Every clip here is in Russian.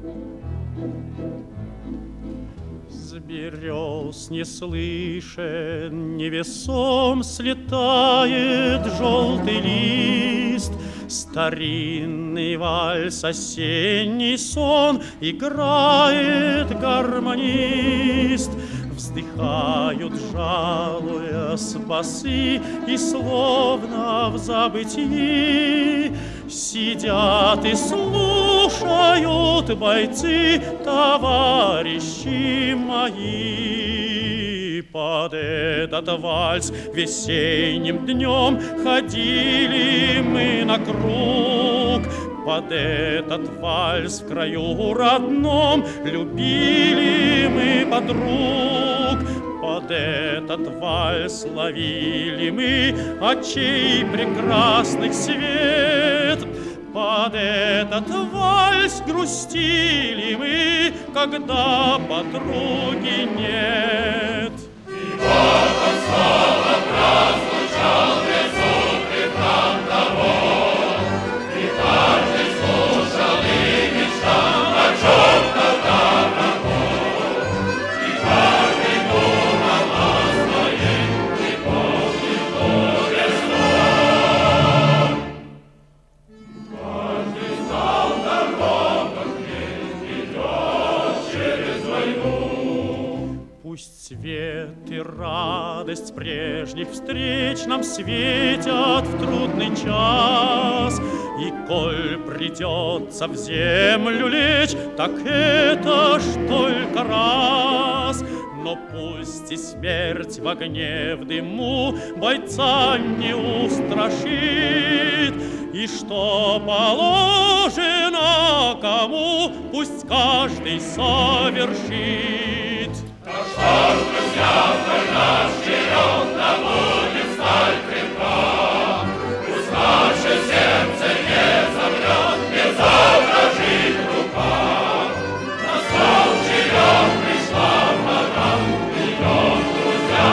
С берез неслышен, невесом слетает желтый лист. Старинный вальс, осенний сон играет гармонист. Вздыхают, жалуясь, басы, и словно в забытии сидят и слушают бойцы, товарищи мои. Под этот вальс весенним днем ходили мы на круг. Под этот вальс в краю родном любили мы подруг. Под этот вальс ловили мы очей прекрасных свет. Под этот вальс грустили мы, когда подруги нет. И вот он снова прозвучал безумный храм того. И каждый слушал и мечтал о чем-то дорогом. И каждый думал о своей, и помнит горе сон. И каждый знал дорогу, где идет через войну. Пусть свет и радость прежних встреч нам светят в трудный час. И коль придется в землю лечь, так это ж только раз. Но пусть и смерть в огне, в дыму бойца не устрашит. И что положено кому, пусть каждый совершит. Что ж, друзья, вдоль наш вперед, да будет сталь крепка. Пусть наше сердце не замрет, не задрожит рука. На стол черед пришла пора, идем, друзья,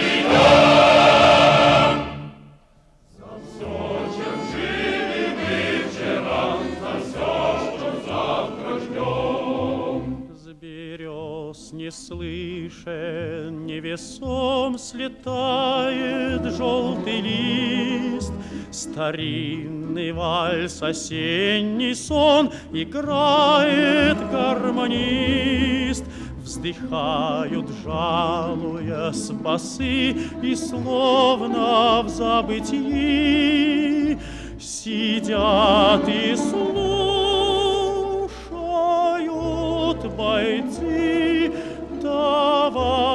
идем. За все, чем жили мы вчера, за все, что завтра ждем. С берез не слышен, невесом слетает желтый лист. Старинный вальс, осенний сон играет гармонист. Вздыхают, жалуясь, басы, и словно в забытии сидят и слушают бойцы, товарищи